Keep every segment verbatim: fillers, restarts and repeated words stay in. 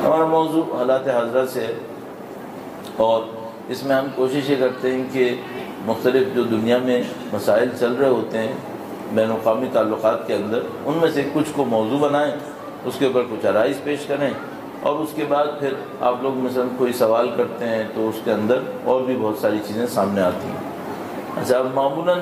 ہمارا موضوع حالات حاضرہ سے ہے، اور اس میں ہم کوشش یہ کرتے ہیں کہ مختلف جو دنیا میں مسائل چل رہے ہوتے ہیں بین الاقوامی تعلقات کے اندر، ان میں سے کچھ کو موضوع بنائیں، اس کے اوپر کچھ آرائز پیش کریں، اور اس کے بعد پھر آپ لوگ مثلا کوئی سوال کرتے ہیں تو اس کے اندر اور بھی بہت ساری چیزیں سامنے آتی ہیں۔ اچھا، اب معمولاً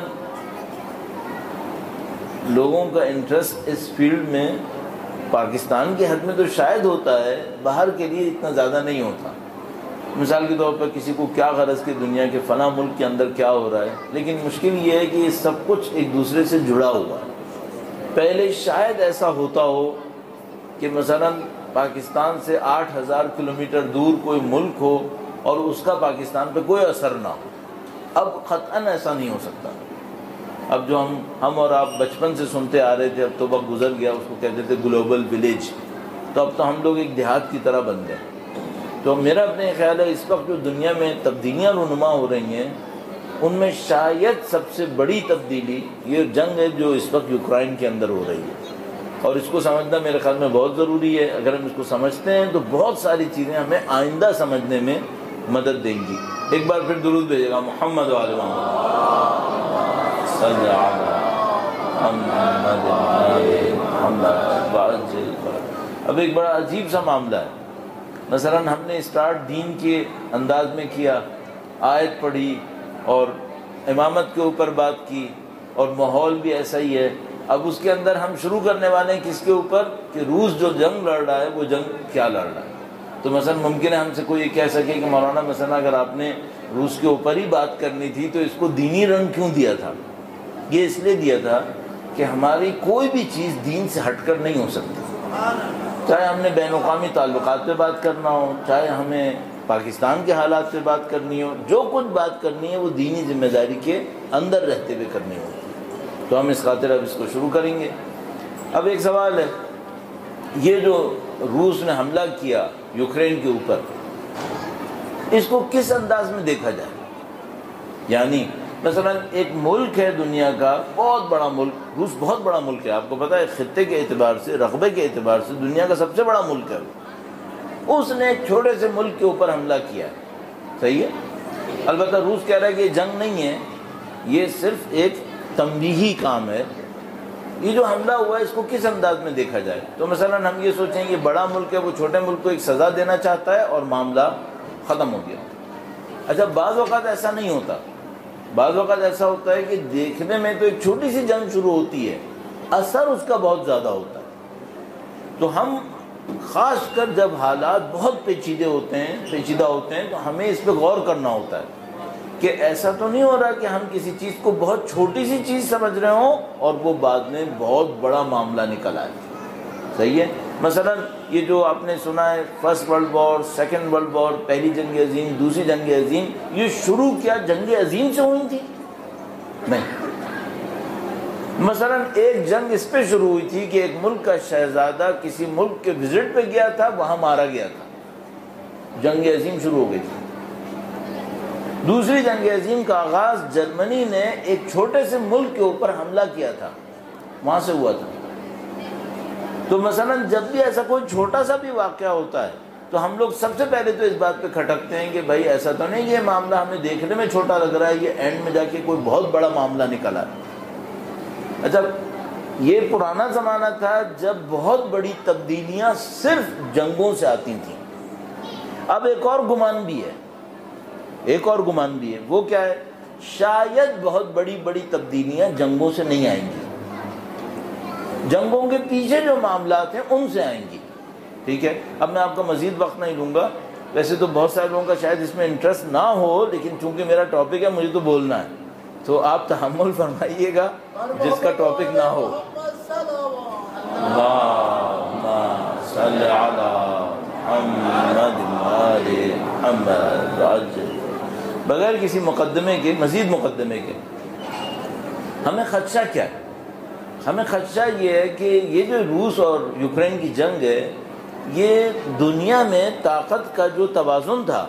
لوگوں کا انٹرسٹ اس فیلڈ میں پاکستان کے حد میں تو شاید ہوتا ہے، باہر کے لیے اتنا زیادہ نہیں ہوتا۔ مثال کے طور پر کسی کو کیا غرض کہ دنیا کے فلاں ملک کے اندر کیا ہو رہا ہے، لیکن مشکل یہ ہے کہ یہ سب کچھ ایک دوسرے سے جڑا ہوا ہے۔ پہلے شاید ایسا ہوتا ہو کہ مثلاً پاکستان سے آٹھ ہزار کلومیٹر دور کوئی ملک ہو اور اس کا پاکستان پہ کوئی اثر نہ ہو۔ اب قطعاً ایسا نہیں ہو سکتا۔ اب جو ہم ہم اور آپ بچپن سے سنتے آ رہے تھے، اب تو وقت گزر گیا، اس کو کہتے تھے گلوبل ولیج، تو اب تو ہم لوگ ایک دیہات کی طرح بن گئے۔ تو میرا اپنے خیال ہے اس وقت جو دنیا میں تبدیلیاں رونما ہو رہی ہیں، ان میں شاید سب سے بڑی تبدیلی یہ جنگ ہے جو اس وقت یوکرائن کے اندر ہو رہی ہے، اور اس کو سمجھنا میرے خیال میں بہت ضروری ہے۔ اگر ہم اس کو سمجھتے ہیں تو بہت ساری چیزیں ہمیں آئندہ سمجھنے میں مدد دیں گی۔ ایک بار پھر درود بھیجے گا محمد وعلی محمد صلی علی محمد وعلی محمد وعجل۔ اب ایک بڑا عجیب سا معاملہ ہے۔ مثلا ہم نے اسٹارٹ دین کے انداز میں کیا، آیت پڑھی اور امامت کے اوپر بات کی، اور ماحول بھی ایسا ہی ہے۔ اب اس کے اندر ہم شروع کرنے والے ہیں کس کے اوپر کہ روس جو جنگ لڑ رہا ہے وہ جنگ کیا لڑ رہا ہے۔ تو مثلا ممکن ہے ہم سے کوئی یہ کہہ سکے کہ مولانا مثلا اگر آپ نے روس کے اوپر ہی بات کرنی تھی تو اس کو دینی رنگ کیوں دیا تھا؟ یہ اس لیے دیا تھا کہ ہماری کوئی بھی چیز دین سے ہٹ کر نہیں ہو سکتی، چاہے ہم نے بین الاقوامی تعلقات پہ بات کرنا ہو، چاہے ہمیں پاکستان کے حالات پہ بات کرنی ہو، جو کچھ بات کرنی ہے وہ دینی ذمہ داری کے اندر رہتے ہوئے کرنی ہوتی ہے۔ تو ہم اس خاطر اب اس کو شروع کریں گے۔ اب ایک سوال ہے، یہ جو روس نے حملہ کیا یوکرین کے اوپر، اس کو کس انداز میں دیکھا جائے؟ یعنی مثلا ایک ملک ہے دنیا کا بہت بڑا ملک، روس بہت بڑا ملک ہے، آپ کو پتہ ہے خطے کے اعتبار سے، رقبے کے اعتبار سے دنیا کا سب سے بڑا ملک ہے۔ اس نے ایک چھوٹے سے ملک کے اوپر حملہ کیا ہے، صحیح ہے۔ البتہ روس کہہ رہا ہے کہ یہ جنگ نہیں ہے، یہ صرف ایک تنبیہی کام ہے۔ یہ جو حملہ ہوا ہے اس کو کس انداز میں دیکھا جائے؟ تو مثلا ہم یہ سوچیں کہ بڑا ملک ہے، وہ چھوٹے ملک کو ایک سزا دینا چاہتا ہے اور معاملہ ختم ہو گیا۔ اچھا، بعض اوقات ایسا نہیں ہوتا، بعض اوقات ایسا ہوتا ہے کہ دیکھنے میں تو ایک چھوٹی سی جنگ شروع ہوتی ہے، اثر اس کا بہت زیادہ ہوتا ہے۔ تو ہم خاص کر جب حالات بہت پیچیدے ہوتے ہیں پیچیدہ ہوتے ہیں تو ہمیں اس پہ غور کرنا ہوتا ہے کہ ایسا تو نہیں ہو رہا کہ ہم کسی چیز کو بہت چھوٹی سی چیز سمجھ رہے ہوں اور وہ بعد میں بہت بڑا معاملہ نکل آئے، صحیح ہے۔ مثلا یہ جو آپ نے سنا ہے first world war, second world war, پہلی جنگ عظیم، دوسری جنگ عظیم، یہ شروع کیا جنگ عظیم سے ہوئی تھی؟ نہیں۔ مثلا ایک جنگ اس پہ شروع ہوئی تھی کہ ایک ملک کا شہزادہ کسی ملک کے وزٹ پہ گیا تھا، وہاں مارا گیا تھا، جنگ عظیم شروع ہو گئی تھی۔ دوسری جنگ عظیم کا آغاز جرمنی نے ایک چھوٹے سے ملک کے اوپر حملہ کیا تھا، وہاں سے ہوا تھا۔ تو مثلا جب بھی ایسا کوئی چھوٹا سا بھی واقعہ ہوتا ہے تو ہم لوگ سب سے پہلے تو اس بات پہ کھٹکتے ہیں کہ بھائی ایسا تو نہیں، یہ معاملہ ہمیں دیکھنے میں چھوٹا لگ رہا ہے، یہ اینڈ میں جا کے کوئی بہت بڑا معاملہ نکلا ہے۔ اچھا، یہ پرانا زمانہ تھا جب بہت بڑی تبدیلیاں صرف جنگوں سے آتی تھیں۔ اب ایک اور گمان بھی ہے، ایک اور گمان بھی ہے، وہ کیا ہے؟ شاید بہت بڑی بڑی تبدیلیاں جنگوں سے نہیں آئیں گی، جنگوں کے پیچھے جو معاملات ہیں ان سے آئیں گی، ٹھیک ہے۔ اب میں آپ کا مزید وقت نہیں لوں گا، ویسے تو بہت سارے لوگوں کا شاید اس میں انٹرسٹ نہ ہو، لیکن چونکہ میرا ٹاپک ہے مجھے تو بولنا ہے، تو آپ تحمل فرمائیے گا جس کا ٹاپک نہ ہو۔ اللہم صلی علی محمد وعلی محمد وعجل۔ بغیر کسی مقدمے کے، مزید مقدمے کے، ہمیں خدشہ کیا ہے؟ ہمیں خدشہ یہ ہے کہ یہ جو روس اور یوکرین کی جنگ ہے، یہ دنیا میں طاقت کا جو توازن تھا،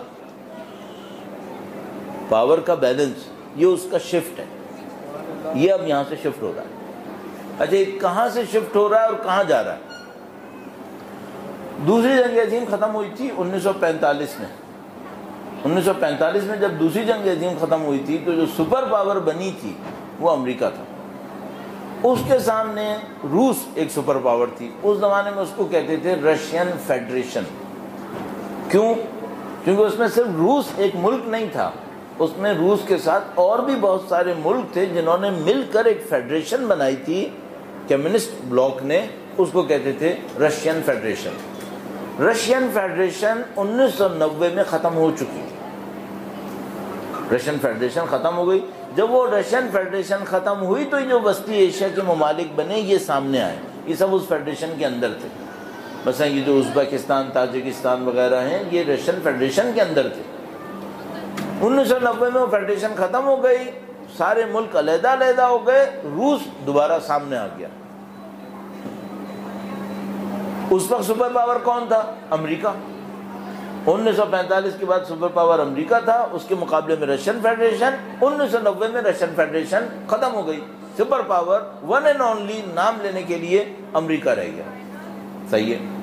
پاور کا بیلنس، یہ اس کا شفٹ ہے، یہ اب یہاں سے شفٹ ہو رہا ہے۔ اچھا، کہاں سے شفٹ ہو رہا ہے اور کہاں جا رہا ہے؟ دوسری جنگ عظیم ختم ہوئی تھی انیس سو پینتالیس میں انیس سو پینتالیس میں جب دوسری جنگ عظیم ختم ہوئی تھی تو جو سپر پاور بنی تھی وہ امریکہ تھا. اس کے سامنے روس ایک سپر پاور تھی. اس زمانے میں اس کو کہتے تھے رشین فیڈریشن. کیوں؟ کیونکہ اس میں صرف روس ایک ملک نہیں تھا, اس میں روس کے ساتھ اور بھی بہت سارے ملک تھے جنہوں نے مل کر ایک فیڈریشن بنائی تھی. کمیونسٹ بلاک نے اس کو کہتے تھے رشین فیڈریشن. رشین فیڈریشن انیس سو نوے میں ختم ہو چکی. رشین فیڈریشن ختم ہو گئی. جب وہ رشین فیڈریشن ختم ہوئی تو جو وسطی ایشیا کے ممالک بنے یہ سامنے آئے. یہ سب اس فیڈریشن کے اندر تھے. مثلا یہ جو ازبکستان, تاجکستان وغیرہ ہیں یہ رشین فیڈریشن کے اندر تھے. انیس سو نوے میں وہ فیڈریشن ختم ہو گئی, سارے ملک علیحدہ علیحدہ ہو گئے, روس دوبارہ سامنے آ گیا. اس وقت سپر پاور کون تھا؟ امریکہ. انیس سو پینتالیس کے بعد سپر پاور امریکہ تھا, اس کے مقابلے میں رشین فیڈریشن. انیس سو نوے میں رشین فیڈریشن ختم ہو گئی. Super power one and only نام لینے کے لیے امریکہ رہ گیا. صحیح ہے.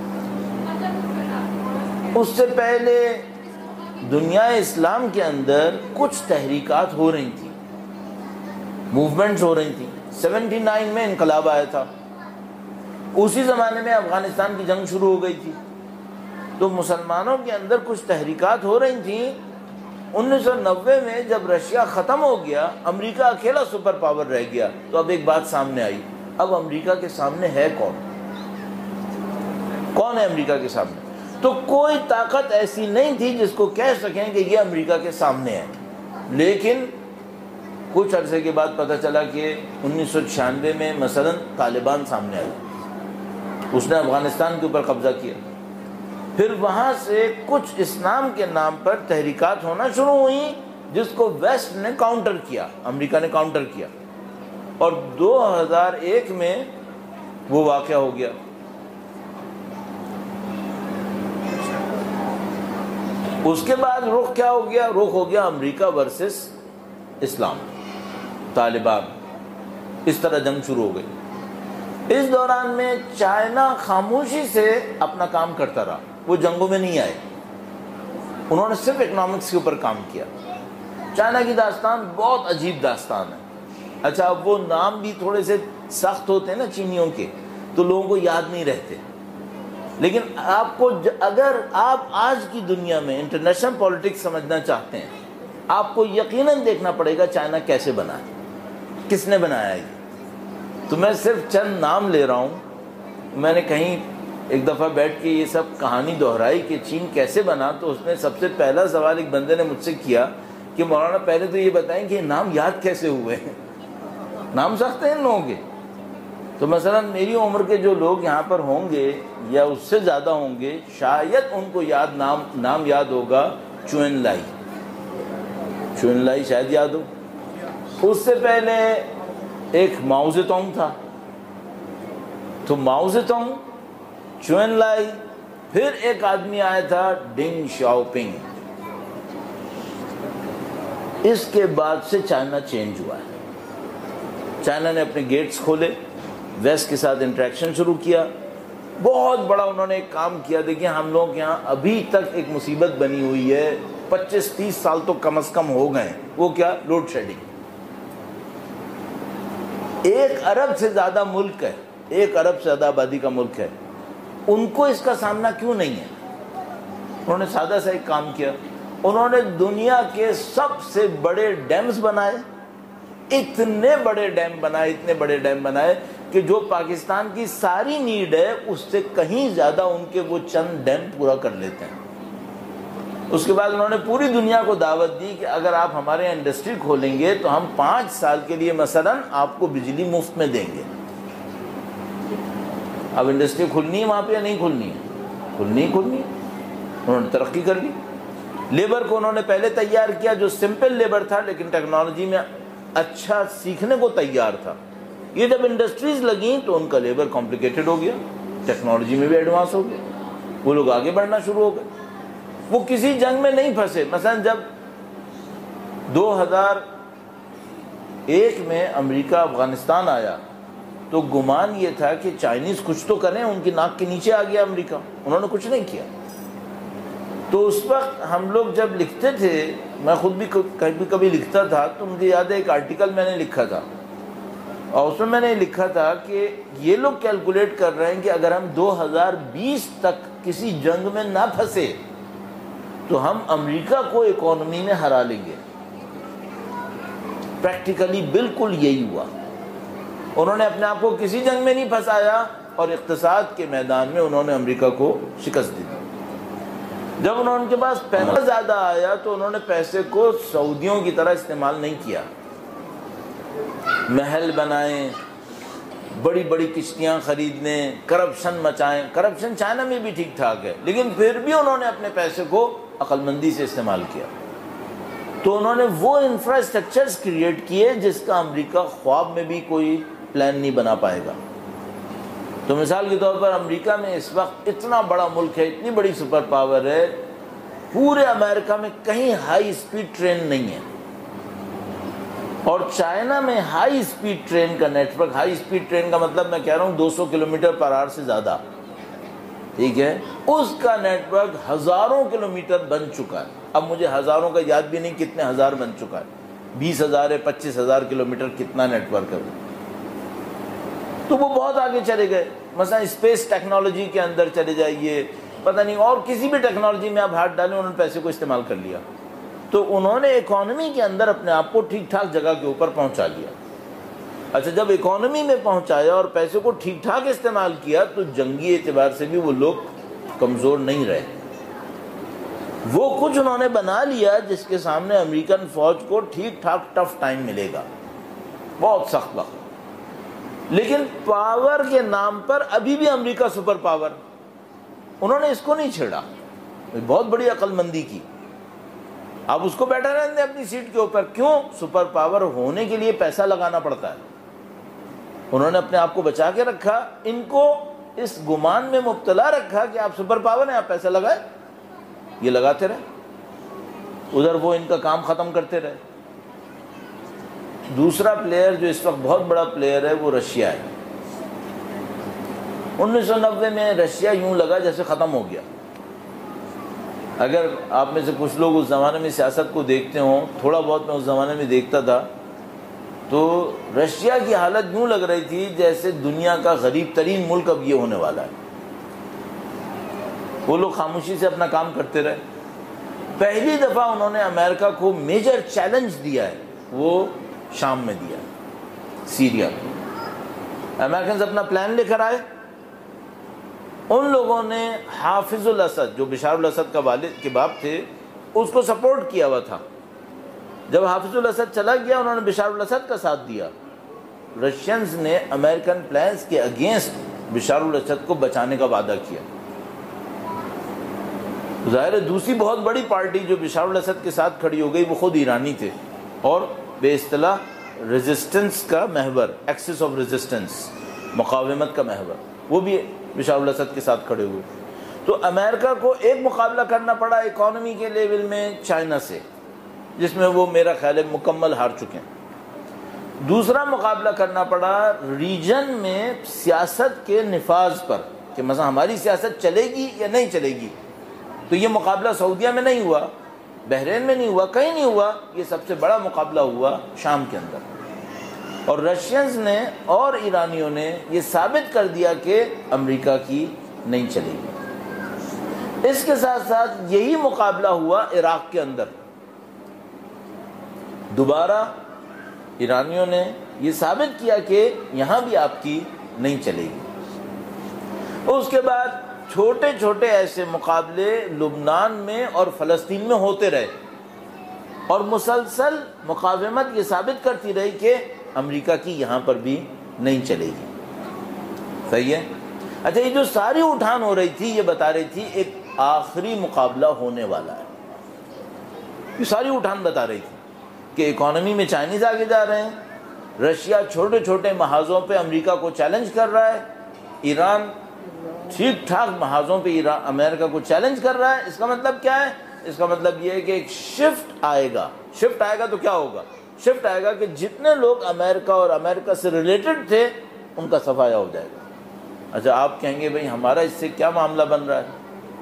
اس سے پہلے دنیا اسلام کے اندر کچھ تحریکات ہو رہی تھیں, موومنٹس ہو رہی تھیں. سیونٹی نائن میں انقلاب آیا تھا. اسی زمانے میں افغانستان کی جنگ شروع ہو گئی تھی. تو مسلمانوں کے اندر کچھ تحریکات ہو رہی تھیں. انیس سو نوے میں جب رشیا ختم ہو گیا, امریکہ اکیلا سپر پاور رہ گیا, تو اب ایک بات سامنے آئی, اب امریکہ کے سامنے ہے کون؟ کون ہے امریکہ کے سامنے؟ تو کوئی طاقت ایسی نہیں تھی جس کو کہہ سکیں کہ یہ امریکہ کے سامنے ہے. لیکن کچھ عرصے کے بعد پتہ چلا کہ انیس سو چھیانوے میں مثلا طالبان سامنے آئی, اس نے افغانستان کے اوپر قبضہ کیا. پھر وہاں سے کچھ اسلام کے نام پر تحریکات ہونا شروع ہوئیں جس کو ویسٹ نے کاؤنٹر کیا, امریکہ نے کاؤنٹر کیا, اور دو ہزار ایک میں وہ واقعہ ہو گیا. اس کے بعد رخ کیا ہو گیا؟ رخ ہو گیا امریکہ ورسس اسلام, طالبان. اس طرح جنگ شروع ہو گئی. اس دوران میں چائنا خاموشی سے اپنا کام کرتا رہا, وہ جنگوں میں نہیں آئے, انہوں نے صرف اکنامکس کے اوپر کام کیا. چائنا کی داستان بہت عجیب داستان ہے. اچھا, اب وہ نام بھی تھوڑے سے سخت ہوتے ہیں نا چینیوں کے, تو لوگوں کو یاد نہیں رہتے. لیکن آپ کو اگر آپ آج کی دنیا میں انٹرنیشنل پولیٹکس سمجھنا چاہتے ہیں, آپ کو یقیناً دیکھنا پڑے گا چائنا کیسے بنا ہے, کس نے بنایا ہے. تو میں صرف چند نام لے رہا ہوں. میں نے کہیں ایک دفعہ بیٹھ کے یہ سب کہانی دہرائی کہ چین کیسے بنا, تو اس نے سب سے پہلا سوال ایک بندے نے مجھ سے کیا کہ مولانا پہلے تو یہ بتائیں کہ یہ نام یاد کیسے ہوئے ہیں, نام سخت ہیں ان لوگوں کے. تو مثلا میری عمر کے جو لوگ یہاں پر ہوں گے یا اس سے زیادہ ہوں گے, شاید ان کو یاد نام نام یاد ہوگا چوئن لائی. چوئن لائی شاید یاد ہو. اس سے پہلے ایک ماؤ زیتونگ تھا, تو ماؤ زیتونگ, چوئن لائی, پھر ایک آدمی آیا تھا ڈنگ شاؤ پنگ. اس کے بعد سے چائنا چینج ہوا ہے. چائنا نے اپنے گیٹس کھولے, ویسٹ کے ساتھ انٹریکشن شروع کیا. بہت بڑا انہوں نے ایک کام کیا. دیکھیں ہم لوگ یہاں ابھی تک ایک مصیبت بنی ہوئی ہے, پچیس تیس سال تو کم از کم ہو گئے. وہ کیا؟ Load shedding. ایک ارب سے زیادہ ملک ہے, ایک ارب سے زیادہ آبادی کا ملک ہے, ان کو اس کا سامنا کیوں نہیں ہے؟ انہوں نے سادہ سا ایک کام کیا. انہوں نے دنیا کے سب سے بڑے ڈیمز بنائے, اتنے بڑے ڈیم بنائے, اتنے بڑے ڈیم بنائے کہ جو پاکستان کی ساری نیڈ ہے اس سے کہیں زیادہ ان کے وہ چند ڈیم پورا کر لیتے ہیں. اس کے بعد انہوں نے پوری دنیا کو دعوت دی کہ اگر آپ ہمارے یہاں انڈسٹری کھولیں گے تو ہم پانچ سال کے لیے مثلا آپ کو بجلی مفت میں دیں گے. اب انڈسٹری کھلنی ہے وہاں پہ یا نہیں کھلنی ہے؟ کھلنی ہی کھلنی ہے. انہوں نے ترقی کر لی. لیبر کو انہوں نے پہلے تیار کیا جو سمپل لیبر تھا لیکن ٹیکنالوجی میں اچھا سیکھنے کو تیار تھا. یہ جب انڈسٹریز لگیں تو ان کا لیبر کمپلیکیٹڈ ہو گیا, ٹیکنالوجی میں بھی ایڈوانس ہو گیا, وہ لوگ آگے بڑھنا شروع ہو گئے. وہ کسی جنگ میں نہیں پھنسے. مثلا جب دو ہزار ایک میں امریکہ افغانستان آیا تو گمان یہ تھا کہ چائنیز کچھ تو کریں، ان کی ناک کے نیچے آ گیا امریکہ، انہوں نے کچھ نہیں کیا۔ تو اس وقت ہم لوگ جب لکھتے تھے، میں خود بھی کبھی کبھی لکھتا تھا، تو مجھے یاد ہے ایک آرٹیکل میں نے لکھا تھا، اور اس میں میں نے لکھا تھا کہ یہ لوگ کیلکولیٹ کر رہے ہیں کہ اگر ہم دو ہزار بیس تک کسی جنگ میں نہ پھنسے تو ہم امریکہ کو اکانومی میں ہرا لیں گے۔ پریکٹیکلی بالکل یہی ہوا، انہوں نے اپنے آپ کو کسی جنگ میں نہیں پھنسایا اور اقتصاد کے میدان میں انہوں نے امریکہ کو شکست دی۔ جب انہوں کے پاس پیسہ زیادہ آیا تو انہوں نے پیسے کو سعودیوں کی طرح استعمال نہیں کیا، محل بنائیں، بڑی بڑی کشتیاں خریدنے، کرپشن مچائیں۔ کرپشن چائنا میں بھی ٹھیک ٹھاک ہے، لیکن پھر بھی انہوں نے اپنے پیسے کو عقل مندی سے استعمال کیا۔ تو انہوں نے وہ انفراسٹرکچرز کریٹ کیے جس کا امریکہ خواب میں بھی کوئی پلان نہیں بنا پائے گا۔ تو مثال کے طور پر امریکہ میں اس وقت اتنا بڑا ملک ہے، اتنی بڑی سپر پاور ہے، پورے امریکہ میں کہیں ہائی اسپیڈ ٹرین نہیں ہے، اور چائنا میں ہائی اسپیڈ ٹرین کا network, high speed train کا مطلب میں کہہ رہا ہوں دو سو کلومیٹر پر آور سے زیادہ، ٹھیک ہے، اس کا نیٹ ورک ہزاروں کلومیٹر بن چکا ہے۔ اب مجھے ہزاروں کا یاد بھی نہیں کتنے ہزار بن چکا ہے، بیس ہزار ہے، پچیس ہزار کلومیٹر کتنا نیٹ ورک ہے۔ تو وہ بہت آگے چلے گئے، مثلا اسپیس ٹیکنالوجی کے اندر چلے جائیے، پتہ نہیں اور کسی بھی ٹیکنالوجی میں آپ ہاتھ ڈالیں، انہوں نے پیسے کو استعمال کر لیا۔ تو انہوں نے اکانومی کے اندر اپنے آپ کو ٹھیک ٹھاک جگہ کے اوپر پہنچا لیا۔ اچھا، جب اکانومی میں پہنچایا اور پیسے کو ٹھیک ٹھاک استعمال کیا تو جنگی اعتبار سے بھی وہ لوگ کمزور نہیں رہے۔ وہ کچھ انہوں نے بنا لیا جس کے سامنے امریکن فوج کو ٹھیک ٹھاک ٹف ٹائم ملے گا، بہت سخت وقت۔ لیکن پاور کے نام پر ابھی بھی امریکہ سپر پاور، انہوں نے اس کو نہیں چھیڑا، بہت بڑی عقل مندی کی۔ اب اس کو بیٹھا رہنے دیں اپنی سیٹ کے اوپر، کیوں؟ سپر پاور ہونے کے لیے پیسہ لگانا پڑتا ہے۔ انہوں نے اپنے آپ کو بچا کے رکھا، ان کو اس گمان میں مبتلا رکھا کہ آپ سپر پاور ہیں، آپ پیسہ لگائیں، یہ لگاتے رہے، ادھر وہ ان کا کام ختم کرتے رہے۔ دوسرا پلیئر جو اس وقت بہت بڑا پلیئر ہے وہ رشیا ہے۔ انیس سو نوے میں رشیا یوں لگا جیسے ختم ہو گیا۔ اگر آپ میں سے کچھ لوگ اس زمانے میں سیاست کو دیکھتے ہوں، تھوڑا بہت میں اس زمانے میں دیکھتا تھا، تو رشیا کی حالت یوں لگ رہی تھی جیسے دنیا کا غریب ترین ملک اب یہ ہونے والا ہے۔ وہ لوگ خاموشی سے اپنا کام کرتے رہے۔ پہلی دفعہ انہوں نے امریکہ کو میجر چیلنج دیا ہے، وہ شام میں دیا، سیریا میں۔ امریکنز اپنا پلان لے کر آئے، ان لوگوں نے حافظ الاسد جو بشار الاسد کا والد کے باپ تھے اس کو سپورٹ کیا ہوا تھا۔ جب حافظ الاسد چلا گیا انہوں نے بشار الاسد کا ساتھ دیا۔ رشینز نے امریکن پلانز کے اگینسٹ بشار الاسد کو بچانے کا وعدہ کیا۔ ظاہر ہے دوسری بہت بڑی پارٹی جو بشار الاسد کے ساتھ کھڑی ہو گئی وہ خود ایرانی تھے، اور بے اصطلاح ریزسٹنس کا محور، ایکسس آف ریزسٹنس، مقاومت کا محور، وہ بھی بشار الاسد کے ساتھ کھڑے ہوئے۔ تو امریکہ کو ایک مقابلہ کرنا پڑا اکانومی کے لیول میں چائنا سے، جس میں وہ میرا خیال ہے مکمل ہار چکے ہیں۔ دوسرا مقابلہ کرنا پڑا ریجن میں سیاست کے نفاذ پر، کہ مثلا ہماری سیاست چلے گی یا نہیں چلے گی۔ تو یہ مقابلہ سعودیہ میں نہیں ہوا، بحرین میں نہیں ہوا، کہیں نہیں ہوا، یہ سب سے بڑا مقابلہ ہوا شام کے اندر۔ اور رشینز نے اور ایرانیوں نے یہ ثابت کر دیا کہ امریکہ کی نہیں چلے گی۔ اس کے ساتھ ساتھ یہی مقابلہ ہوا عراق کے اندر، دوبارہ ایرانیوں نے یہ ثابت کیا کہ یہاں بھی آپ کی نہیں چلے گی۔ اس کے بعد چھوٹے چھوٹے ایسے مقابلے لبنان میں اور فلسطین میں ہوتے رہے، اور مسلسل مقاومت یہ ثابت کرتی رہی کہ امریکہ کی یہاں پر بھی نہیں چلے گی۔ صحیح ہے؟ اچھا، یہ جو ساری اٹھان ہو رہی تھی یہ بتا رہی تھی ایک آخری مقابلہ ہونے والا ہے۔ یہ ساری اٹھان بتا رہی تھی کہ اکانومی میں چائنیز آگے جا رہے ہیں، رشیا چھوٹے چھوٹے محاذوں پہ امریکہ کو چیلنج کر رہا ہے، ایران ٹھیک ٹھاک محاذوں پہ ایران امریکہ کو چیلنج کر رہا ہے۔ اس کا مطلب کیا ہے؟ اس کا مطلب یہ ہے کہ ایک شفٹ آئے گا۔ شفٹ آئے گا تو کیا ہوگا؟ شفٹ آئے گا کہ جتنے لوگ امریکہ اور امریکہ سے ریلیٹڈ تھے ان کا صفایا ہو جائے گا۔ اچھا آپ کہیں گے بھئی ہمارا اس سے کیا معاملہ بن رہا ہے؟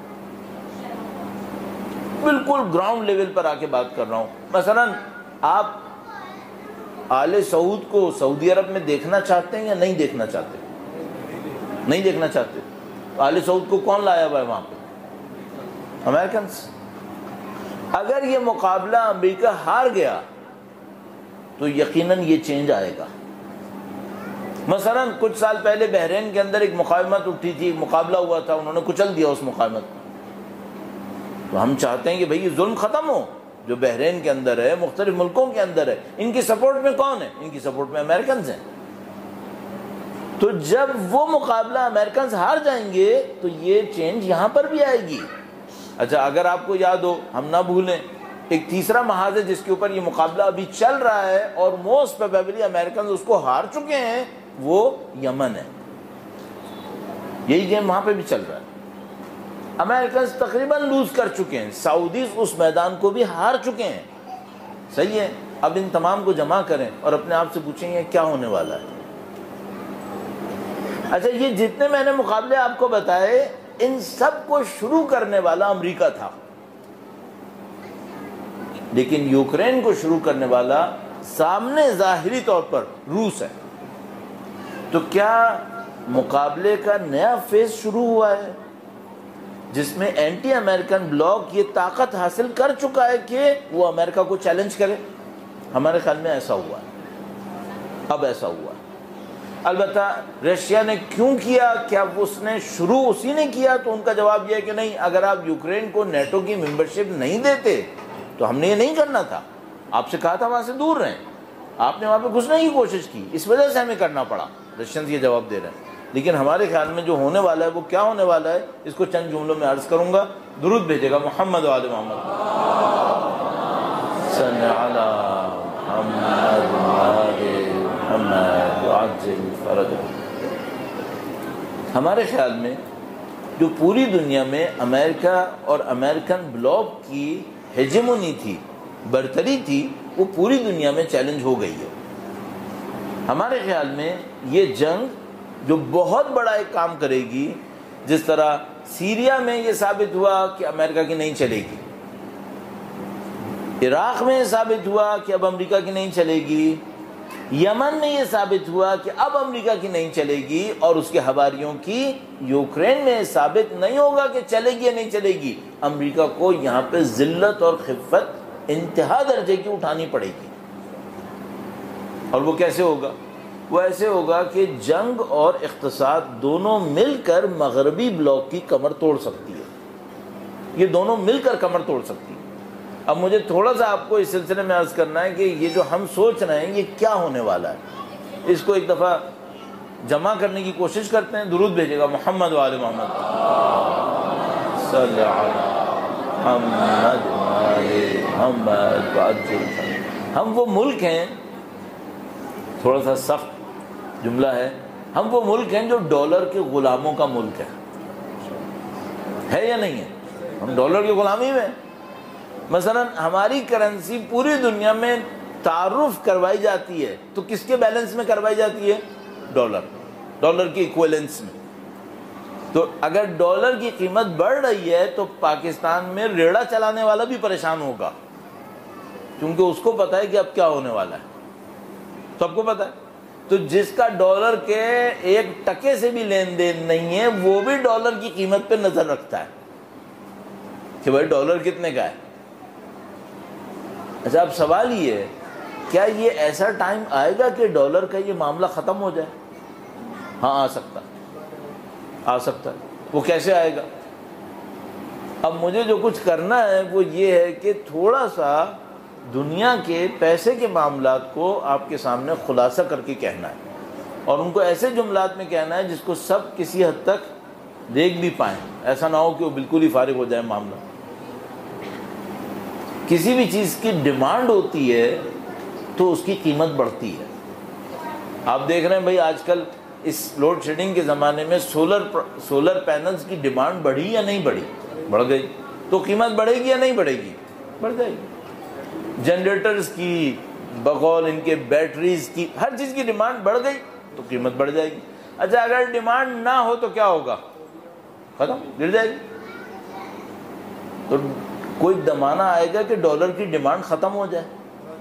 بالکل گراؤنڈ لیول پر آ کے بات کر رہا ہوں۔ مثلا آپ آل سعود کو سعودی عرب میں دیکھنا چاہتے ہیں یا نہیں دیکھنا چاہتے؟ نہیں دیکھنا چاہتے۔ آل سعود کو کون لایا ہوا ہے وہاں پہ؟ امریکنس۔ اگر یہ مقابلہ امریکہ ہار گیا تو یقیناً یہ چینج آئے گا۔ مثلا کچھ سال پہلے بحرین کے اندر ایک مقاومت اٹھی تھی، مقابلہ ہوا تھا، انہوں نے کچل دیا اس مقاومت کو۔ تو ہم چاہتے ہیں کہ بھئی یہ ظلم ختم ہو جو بحرین کے اندر ہے، مختلف ملکوں کے اندر ہے۔ ان کی سپورٹ میں کون ہے؟ ان کی سپورٹ میں امریکنز ہیں۔ تو جب وہ مقابلہ امریکنز ہار جائیں گے تو یہ چینج یہاں پر بھی آئے گی۔ اچھا اگر آپ کو یاد ہو، ہم نہ بھولیں، ایک تیسرا محاذ ہے جس کے اوپر یہ مقابلہ ابھی چل رہا ہے اور موسٹ پروبیبلی امریکنز اس کو ہار چکے ہیں، وہ یمن ہے۔ یہی گیم وہاں پہ بھی چل رہا ہے۔ امریکنز تقریباً لوز کر چکے ہیں، سعودیز اس میدان کو بھی ہار چکے ہیں۔ صحیح ہے، اب ان تمام کو جمع کریں اور اپنے آپ سے پوچھیں یہ کیا ہونے والا ہے۔ اچھا یہ جتنے میں نے مقابلے آپ کو بتائے، ان سب کو شروع کرنے والا امریکہ تھا، لیکن یوکرین کو شروع کرنے والا سامنے ظاہری طور پر روس ہے۔ تو کیا مقابلے کا نیا فیز شروع ہوا ہے جس میں اینٹی امریکن بلاک یہ طاقت حاصل کر چکا ہے کہ وہ امریکہ کو چیلنج کرے؟ ہمارے خیال میں ایسا ہوا ہے، اب ایسا ہوا ہے۔ البتہ رشیا نے کیوں کیا؟ کیا اس نے شروع اسی نے کیا؟ تو ان کا جواب یہ ہے کہ نہیں، اگر آپ یوکرین کو نیٹو کی ممبرشپ نہیں دیتے تو ہم نے یہ نہیں کرنا تھا، آپ سے کہا تھا وہاں سے دور رہیں، آپ نے وہاں پہ گھسنے کی کوشش کی، اس وجہ سے ہمیں کرنا پڑا۔ رشینز یہ جواب دے رہے ہیں۔ لیکن ہمارے خیال میں جو ہونے والا ہے وہ کیا ہونے والا ہے، اس کو چند جملوں میں عرض کروں گا۔ درود بھیجے گا محمد و آل محمد صلی علی محمد و آل محمد وعجل فرجہ۔ ہمارے خیال میں جو پوری دنیا میں امریکہ اور امریکن بلاک کی ہیجمونی تھی، برتری تھی، وہ پوری دنیا میں چیلنج ہو گئی ہے۔ ہمارے خیال میں یہ جنگ جو بہت بڑا ایک کام کرے گی، جس طرح سیریا میں یہ ثابت ہوا کہ امریکہ کی نہیں چلے گی، عراق میں یہ ثابت ہوا کہ اب امریکہ کی نہیں چلے گی، یمن میں یہ ثابت ہوا کہ اب امریکہ کی نہیں چلے گی، اور اس کے حواریوں کی یوکرین میں ثابت نہیں ہوگا کہ چلے گی یا نہیں چلے گی۔ امریکہ کو یہاں پہ ذلت اور خفت انتہا درجے کی اٹھانی پڑے گی۔ اور وہ کیسے ہوگا؟ وہ ایسے ہوگا کہ جنگ اور اقتصاد دونوں مل کر مغربی بلاک کی کمر توڑ سکتی ہے، یہ دونوں مل کر کمر توڑ سکتی ہے۔ اب مجھے تھوڑا سا آپ کو اس سلسلے میں عرض کرنا ہے کہ یہ جو ہم سوچ رہے ہیں یہ کیا ہونے والا ہے، اس کو ایک دفعہ جمع کرنے کی کوشش کرتے ہیں۔ درود بھیجے گا محمد و آل محمد صلی علی محمد و آل محمد وعجل فرجہ۔ ہم وہ ملک ہیں، تھوڑا سا سخت جملہ ہے، ہم وہ ملک ہیں جو ڈالر کے غلاموں کا ملک ہے، ہے یا نہیں ہے؟ ہم ڈالر کی غلامی میں۔ مثلا ہماری کرنسی پوری دنیا میں تعارف کروائی جاتی ہے تو کس کے بیلنس میں کروائی جاتی ہے؟ ڈالر، ڈالر کی ایکویلنس میں۔ تو اگر ڈالر کی قیمت بڑھ رہی ہے تو پاکستان میں ریڑھا چلانے والا بھی پریشان ہوگا، کیونکہ اس کو پتا ہے کہ اب کیا ہونے والا ہے، سب کو پتا ہے۔ تو جس کا ڈالر کے ایک ٹکے سے بھی لین دین نہیں ہے، وہ بھی ڈالر کی قیمت پہ نظر رکھتا ہے کہ بھائی ڈالر کتنے کا ہے۔ اچھا اب سوال یہ ہے، کیا یہ ایسا ٹائم آئے گا کہ ڈالر کا یہ معاملہ ختم ہو جائے؟ ہاں آ سکتا آ سکتا ہے۔ وہ کیسے آئے گا؟ اب مجھے جو کچھ کرنا ہے وہ یہ ہے کہ تھوڑا سا دنیا کے پیسے کے معاملات کو آپ کے سامنے خلاصہ کر کے کہنا ہے، اور ان کو ایسے جملات میں کہنا ہے جس کو سب کسی حد تک دیکھ بھی پائیں، ایسا نہ ہو کہ وہ بالکل ہی فارغ ہو جائے معاملہ۔ کسی بھی چیز کی ڈیمانڈ ہوتی ہے تو اس کی قیمت بڑھتی ہے۔ آپ دیکھ رہے ہیں بھائی آج کل اس لوڈ شیڈنگ کے زمانے میں سولر سولر پینلز کی ڈیمانڈ بڑھی یا نہیں بڑھی؟ بڑھ گئی۔ تو قیمت بڑھے گی یا نہیں بڑھے گی؟ بڑھ جائے گی۔ جنریٹرز کی، بقول ان کے بیٹریز کی، ہر چیز کی ڈیمانڈ بڑھ گئی تو قیمت بڑھ جائے گی. اچھا اگر ڈیمانڈ نہ ہو تو کیا ہوگا؟ ختم، گر جائے گی. تو کوئی زمانہ آئے گا کہ ڈالر کی ڈیمانڈ ختم ہو جائے.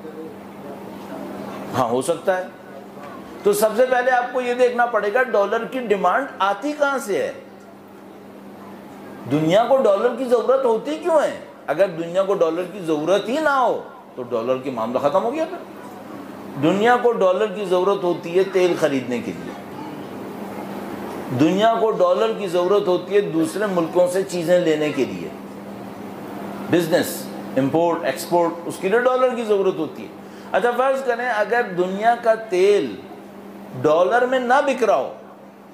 ہاں ہو سکتا ہے. تو سب سے پہلے آپ کو یہ دیکھنا پڑے گا ڈالر کی ڈیمانڈ آتی کہاں سے ہے، دنیا کو ڈالر کی ضرورت ہوتی کیوں ہے؟ اگر دنیا کو ڈالر کی ضرورت ہی نہ ہو تو ڈالر کی معاملہ ختم ہو گیا. پھر دنیا کو ڈالر کی ضرورت ہوتی ہے تیل خریدنے کے لیے، دنیا کو ڈالر کی ضرورت ہوتی ہے دوسرے ملکوں سے چیزیں لینے کے لیے، بزنس امپورٹ ایکسپورٹ، اس کے لیے ڈالر کی ضرورت ہوتی ہے. اچھا فرض کریں اگر دنیا کا تیل ڈالر میں نہ بک رہا ہو،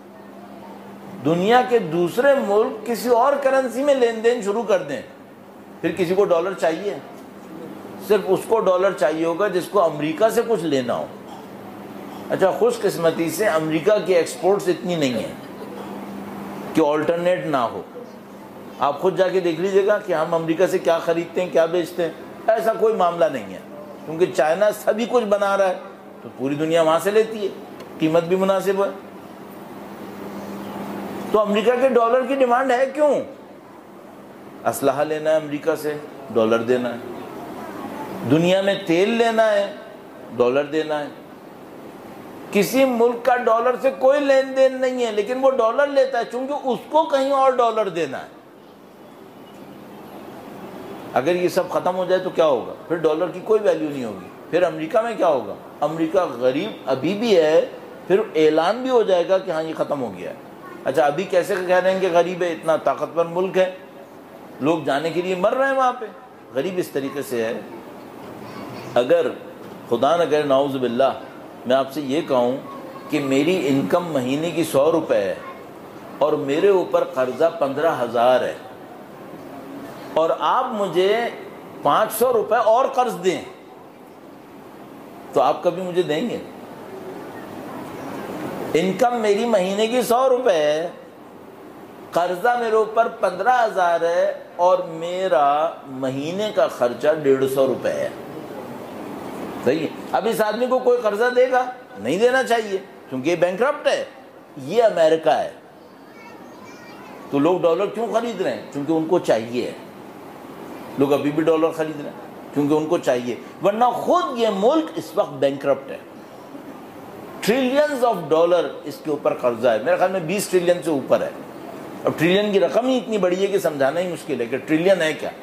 دنیا کے دوسرے ملک کسی اور کرنسی میں لین دین شروع کر دیں، پھر کسی کو ڈالر چاہیے؟ صرف اس کو ڈالر چاہیے ہوگا جس کو امریکہ سے کچھ لینا ہو. اچھا خوش قسمتی سے امریکہ کی ایکسپورٹس اتنی نہیں ہیں کہ آلٹرنیٹ نہ ہو. آپ خود جا کے دیکھ لیجئے گا کہ ہم امریکہ سے کیا خریدتے ہیں کیا بیچتے ہیں، ایسا کوئی معاملہ نہیں ہے، کیونکہ چائنا سبھی کچھ بنا رہا ہے تو پوری دنیا وہاں سے لیتی ہے، قیمت بھی مناسب ہے. تو امریکہ کے ڈالر کی ڈیمانڈ ہے کیوں؟ اسلحہ لینا ہے امریکہ سے، ڈالر دینا ہے. دنیا میں تیل لینا ہے، ڈالر دینا ہے. کسی ملک کا ڈالر سے کوئی لین دین نہیں ہے لیکن وہ ڈالر لیتا ہے چونکہ اس کو کہیں اور ڈالر دینا ہے. اگر یہ سب ختم ہو جائے تو کیا ہوگا؟ پھر ڈالر کی کوئی ویلیو نہیں ہوگی. پھر امریکہ میں کیا ہوگا؟ امریکہ غریب ابھی بھی ہے، پھر اعلان بھی ہو جائے گا کہ ہاں یہ ختم ہو گیا ہے. اچھا ابھی کیسے کہہ رہے ہیں کہ غریب ہے؟ اتنا طاقتور ملک ہے، لوگ جانے کے لیے مر رہے ہیں وہاں پہ. غریب اس طریقے سے ہے، اگر خدا نہ کرے نعوذ باللہ میں آپ سے یہ کہوں کہ میری انکم مہینے کی سو روپے ہے اور میرے اوپر قرضہ پندرہ ہزار ہے اور آپ مجھے پانچ سو روپے اور قرض دیں تو آپ کبھی مجھے دیں گے؟ انکم میری مہینے کی سو روپے ہے، قرضہ میرے اوپر پندرہ ہزار ہے اور میرا مہینے کا خرچہ ڈیڑھ سو روپے ہے. صحیح ہے. اب اس آدمی کو کوئی قرضہ دے گا؟ نہیں دینا چاہیے کیونکہ یہ بینکرپٹ ہے. یہ امریکہ ہے. تو لوگ ڈالر کیوں خرید رہے ہیں؟ کیونکہ ان کو چاہیے. لوگ ابھی بھی ڈالر خرید رہے ہیں کیونکہ ان کو چاہیے، ورنہ خود یہ ملک اس وقت بینکرپٹ ہے. ٹریلینز آف ڈالر اس کے اوپر قرضہ ہے، میرے خیال میں بیس ٹریلین سے اوپر ہے. اب ٹریلین کی رقم ہی اتنی بڑی ہے کہ سمجھانا ہی مشکل ہے کہ ٹریلین ہے کیا.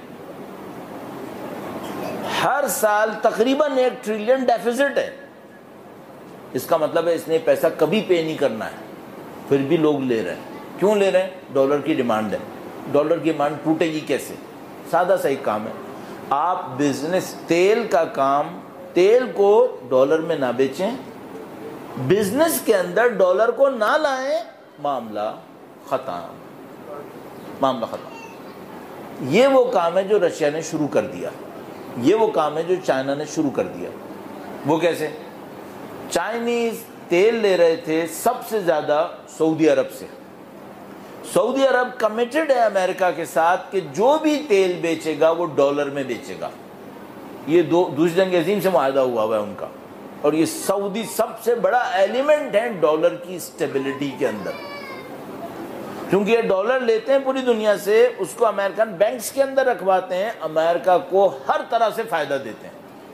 ہر سال تقریباً ایک ٹریلین ڈیفیسٹ ہے. اس کا مطلب ہے اس نے پیسہ کبھی پے نہیں کرنا ہے، پھر بھی لوگ لے رہے ہیں. کیوں لے رہے ہیں؟ ڈالر کی ڈیمانڈ ہے. ڈالر کی ڈیمانڈ ٹوٹے گی کیسے؟ سادہ سا ایک کام ہے، آپ بزنس تیل کا کام، تیل کو ڈالر میں نہ بیچیں، بزنس کے اندر ڈالر کو نہ لائیں، معاملہ ختم، معاملہ ختم. یہ وہ کام ہے جو رشیا نے شروع کر دیا، یہ وہ کام ہے جو چائنا نے شروع کر دیا. وہ کیسے؟ چائنیز تیل لے رہے تھے سب سے زیادہ سعودی عرب سے. سعودی عرب کمیٹڈ ہے امریکہ کے ساتھ کہ جو بھی تیل بیچے گا وہ ڈالر میں بیچے گا. یہ دو دوسری جنگ عظیم سے معاہدہ ہوا ہوا ہے ان کا، اور یہ سعودی سب سے بڑا ایلیمنٹ ہے ڈالر کی اسٹیبلٹی کے اندر، کیونکہ یہ ڈالر لیتے ہیں پوری دنیا سے، اس کو امریکن بینکس کے اندر رکھواتے ہیں، امریکہ کو ہر طرح سے فائدہ دیتے ہیں.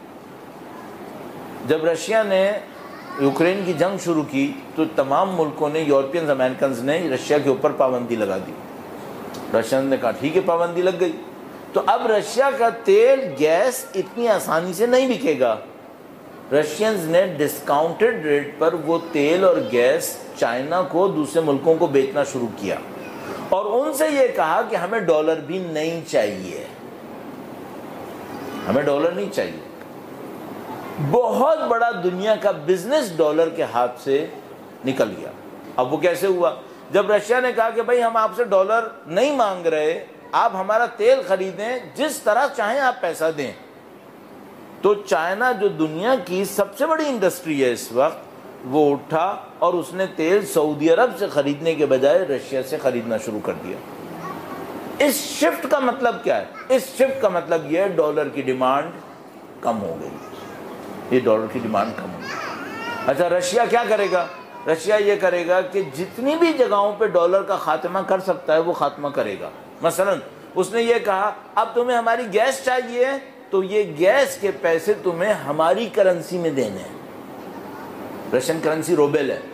جب رشیا نے یوکرین کی جنگ شروع کی تو تمام ملکوں نے، یورپینز امریکنز نے رشیا کے اوپر پابندی لگا دی. رشین نے کہا ٹھیک ہے پابندی لگ گئی. تو اب رشیا کا تیل گیس اتنی آسانی سے نہیں بکے گا. رشینز نے ڈسکاؤنٹڈ ریٹ پر وہ تیل اور گیس چائنا کو، دوسرے ملکوں کو بیچنا شروع کیا، اور ان سے یہ کہا کہ ہمیں ڈالر بھی نہیں چاہیے، ہمیں ڈالر نہیں چاہیے. بہت بڑا دنیا کا بزنس ڈالر کے ہاتھ سے نکل گیا. اب وہ کیسے ہوا؟ جب رشیا نے کہا کہ بھائی ہم آپ سے ڈالر نہیں مانگ رہے، آپ ہمارا تیل خریدیں، جس طرح چاہیں آپ پیسہ دیں. تو چائنا جو دنیا کی سب سے بڑی انڈسٹری ہے اس وقت، وہ اٹھا اور اس نے تیل سعودی عرب سے خریدنے کے بجائے رشیا سے خریدنا شروع کر دیا. اس شفٹ کا مطلب کیا ہے؟ اس شفٹ کا مطلب یہ ہے ڈالر کی ڈیمانڈ کم ہو گئی. یہ ڈالر کی ڈیمانڈ کم ہو گئی. اچھا رشیا کیا کرے گا؟ رشیا یہ کرے گا کہ جتنی بھی جگہوں پہ ڈالر کا خاتمہ کر سکتا ہے وہ خاتمہ کرے گا. مثلا اس نے یہ کہا اب تمہیں ہماری گیس چاہیے تو یہ گیس کے پیسے تمہیں ہماری کرنسی میں دینے ہیں. رشین کرنسی روبل ہے.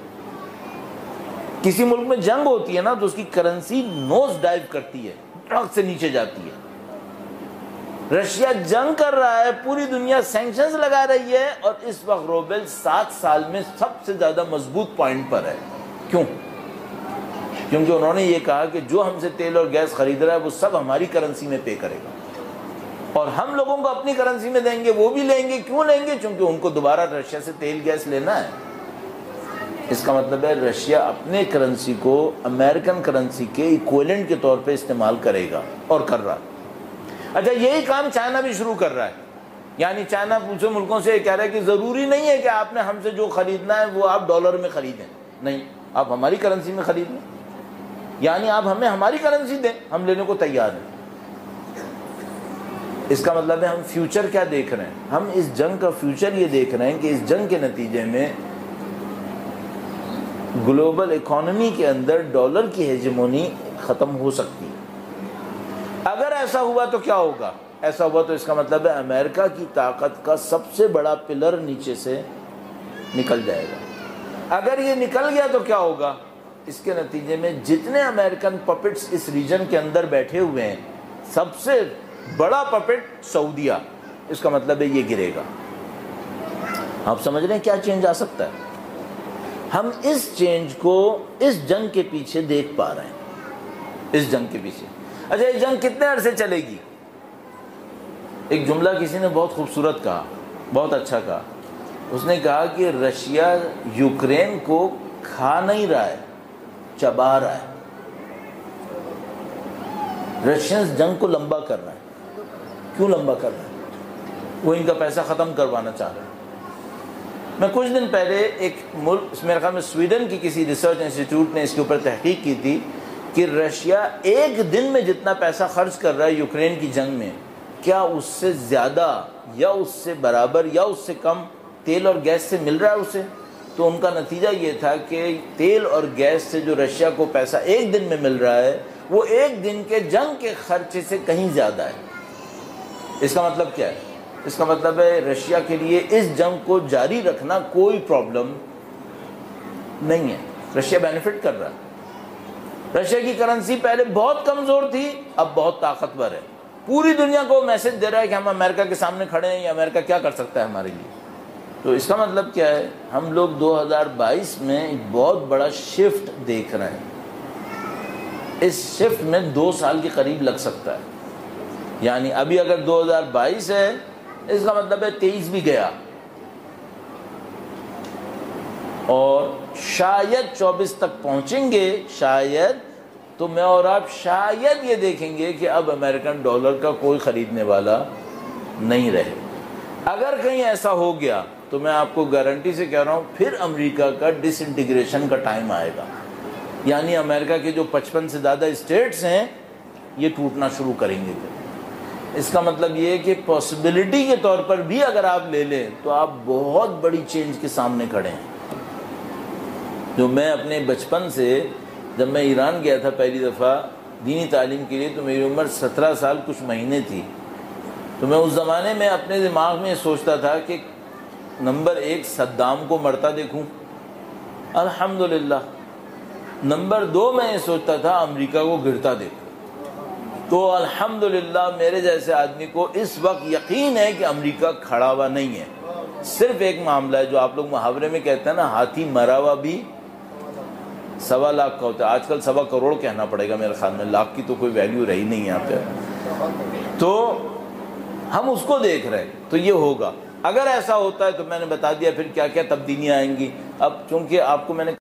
کسی ملک میں جنگ ہوتی ہے نا تو اس کی کرنسی نوز ڈائیو کرتی ہے, ٹرک سے نیچے جاتی ہے. رشیا جنگ کر رہا ہے, پوری دنیا سینکشنز لگا رہی ہے, اور اس وقت روبل سات سال میں سب سے زیادہ مضبوط پوائنٹ پر ہے. کیوں؟ کیونکہ انہوں نے یہ کہا کہ جو ہم سے تیل اور گیس خرید رہا ہے وہ سب ہماری کرنسی میں پے کرے گا, اور ہم لوگوں کو اپنی کرنسی میں دیں گے. وہ بھی لیں گے. کیوں لیں گے؟ کیونکہ ان کو دوبارہ رشیا سے تیل گیس لینا ہے. اس کا مطلب ہے رشیا اپنے کرنسی کو امریکن کرنسی کے ایکویلنٹ کے طور پہ استعمال کرے گا, اور کر رہا. اچھا, یہی کام چائنا بھی شروع کر رہا ہے. یعنی چائنا دوسرے ملکوں سے یہ کہہ رہا ہے کہ ضروری نہیں ہے کہ آپ نے ہم سے جو خریدنا ہے وہ آپ ڈالر میں خریدیں, نہیں, آپ ہماری کرنسی میں خرید لیں. یعنی آپ ہمیں ہماری کرنسی دیں, ہم لینے کو تیار ہیں. اس کا مطلب ہے ہم فیوچر کیا دیکھ رہے ہیں؟ ہم اس جنگ کا فیوچر یہ دیکھ رہے ہیں کہ اس جنگ کے نتیجے میں گلوبل اکانومی کے اندر ڈالر کی ہیجمونی ختم ہو سکتی ہے. اگر ایسا ہوا تو کیا ہوگا؟ ایسا ہوا تو اس کا مطلب ہے امریکہ کی طاقت کا سب سے بڑا پلر نیچے سے نکل جائے گا. اگر یہ نکل گیا تو کیا ہوگا؟ اس کے نتیجے میں جتنے امریکن پپٹس اس ریجن کے اندر بیٹھے ہوئے ہیں, سب سے بڑا پپٹ سعودیہ, اس کا مطلب ہے یہ گرے گا. آپ سمجھ رہے ہیں کیا چینج آ سکتا ہے؟ ہم اس چینج کو اس جنگ کے پیچھے دیکھ پا رہے ہیں, اس جنگ کے پیچھے. اچھا, یہ جنگ کتنے عرصے چلے گی؟ ایک جملہ کسی نے بہت خوبصورت کہا, بہت اچھا کہا. اس نے کہا کہ رشیا یوکرین کو کھا نہیں رہا ہے, چبا رہا ہے. رشینز جنگ کو لمبا کر رہا ہے. کیوں لمبا کر رہا ہے؟ وہ ان کا پیسہ ختم کروانا چاہ رہا ہے. میں کچھ دن پہلے ایک ملک, میرے خیال میں سویڈن کی کسی ریسرچ انسٹیٹیوٹ نے اس کے اوپر تحقیق کی تھی کہ رشیا ایک دن میں جتنا پیسہ خرچ کر رہا ہے یوکرین کی جنگ میں, کیا اس سے زیادہ یا اس سے برابر یا اس سے کم تیل اور گیس سے مل رہا ہے اسے؟ تو ان کا نتیجہ یہ تھا کہ تیل اور گیس سے جو رشیا کو پیسہ ایک دن میں مل رہا ہے وہ ایک دن کے جنگ کے خرچے سے کہیں زیادہ ہے. اس کا مطلب کیا ہے؟ اس کا مطلب ہے رشیا کے لیے اس جنگ کو جاری رکھنا کوئی پرابلم نہیں ہے. رشیا بینیفٹ کر رہا ہے. رشیا کی کرنسی پہلے بہت کمزور تھی, اب بہت طاقتور ہے. پوری دنیا کو میسج دے رہا ہے کہ ہم امریکہ کے سامنے کھڑے ہیں, یا امریکہ کیا کر سکتا ہے ہمارے لیے. تو اس کا مطلب کیا ہے؟ ہم لوگ دو ہزار بائیس میں ایک بہت بڑا شفٹ دیکھ رہے ہیں. اس شفٹ میں دو سال کے قریب لگ سکتا ہے. یعنی ابھی اگر دو ہزار بائیس ہے, اس کا مطلب ہے تیئیس بھی گیا, اور شاید چوبیس تک پہنچیں گے شاید, تو میں اور آپ شاید یہ دیکھیں گے کہ اب امریکن ڈالر کا کوئی خریدنے والا نہیں رہے. اگر کہیں ایسا ہو گیا تو میں آپ کو گارنٹی سے کہہ رہا ہوں پھر امریکہ کا ڈس انٹیگریشن کا ٹائم آئے گا. یعنی امریکہ کے جو پچپن سے زیادہ اسٹیٹس ہیں یہ ٹوٹنا شروع کریں گے. اس کا مطلب یہ ہے کہ پاسبلٹی کے طور پر بھی اگر آپ لے لیں تو آپ بہت بڑی چینج کے سامنے کھڑے ہیں. جو میں اپنے بچپن سے, جب میں ایران گیا تھا پہلی دفعہ دینی تعلیم کے لیے, تو میری عمر سترہ سال کچھ مہینے تھی. تو میں اس زمانے میں اپنے دماغ میں سوچتا تھا کہ نمبر ایک صدام کو مرتا دیکھوں, الحمدللہ. نمبر دو میں یہ سوچتا تھا امریکہ کو گرتا دیکھوں. تو الحمدللہ میرے جیسے آدمی کو اس وقت یقین ہے کہ امریکہ کھڑا ہوا نہیں ہے. صرف ایک معاملہ ہے جو آپ لوگ محاورے میں کہتے ہیں نا, ہاتھی مرا ہوا بھی سوا لاکھ کا ہوتا ہے. آج کل سوا کروڑ کہنا پڑے گا میرے خیال میں, لاکھ کی تو کوئی ویلیو رہی نہیں یہاں پہ. تو ہم اس کو دیکھ رہے ہیں. تو یہ ہوگا. اگر ایسا ہوتا ہے تو میں نے بتا دیا پھر کیا کیا تبدیلیاں آئیں گی. اب چونکہ آپ کو میں نے